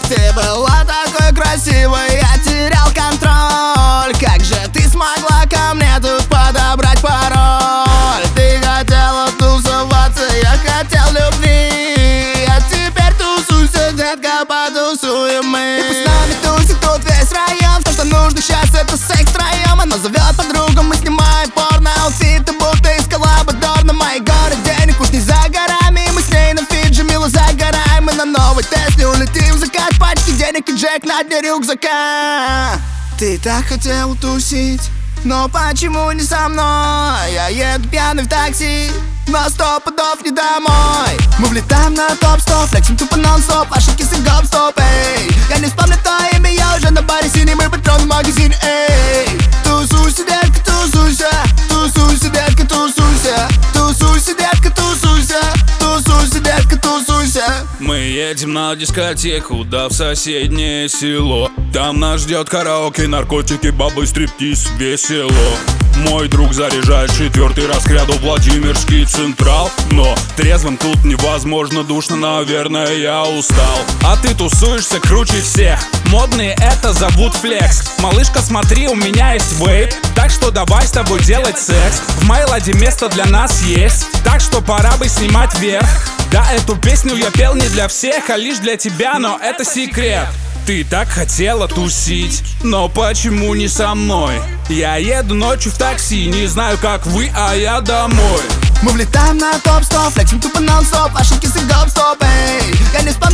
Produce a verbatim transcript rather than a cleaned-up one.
Ты была такой красивой, я терял контроль. Как же ты смогла ко мне тут подобрать пароль? Ты хотела тусоваться, я хотел любви. А теперь тусуйся, детка, потусуем мы. И пусть нами тусит тут весь район. То, что нужно сейчас, это секс втроем. Она зовет подругу, мы снимаем порно-аутфиты, будто из коллабодор. На моей горе денег уж не за горами. Мы с ней на Фиджи мило загораем. Мы на новый Тесле улетим в закат. Пачки денег и Джек на дне рюкзака. Ты так хотел тусить, но почему не со мной? Я еду пьяный в такси, но сто пудов не домой. Мы влетаем на топ сто, флексим тупо нон-стоп. Ошибки с гоп-стоп, эй. Я не вспомню твое имя, я уже на баре синий. Мы патрон в магазине, эй. Тусуйся, детка, тусуйся. Тусуйся, детка, тусуйся. Тусуйся, детка, тусуйся. Тусуйся, детка, тусуйся. Мы едем на дискотеку, да в соседнее село. Там нас ждет караоке, наркотики, бабы, стриптиз, весело. Мой друг заряжает четвертый раз к ряду Владимирский Централ. Но трезвым тут невозможно, душно, наверное, я устал. А ты тусуешься круче всех. Модные это зовут флекс. Малышка, смотри, у меня есть вейп, так что давай с тобой делать секс. В моей ладе место для нас есть, так что пора бы снимать вверх. Да, эту песню я пел не для всех, а лишь для тебя, но это секрет. Ты так хотела тусить, но почему не со мной? Я еду ночью в такси, не знаю как вы, а я домой. Мы влетаем на топ сто, флексим тупо нон-стоп. Ошибки с гоп-стоп, эй. Я не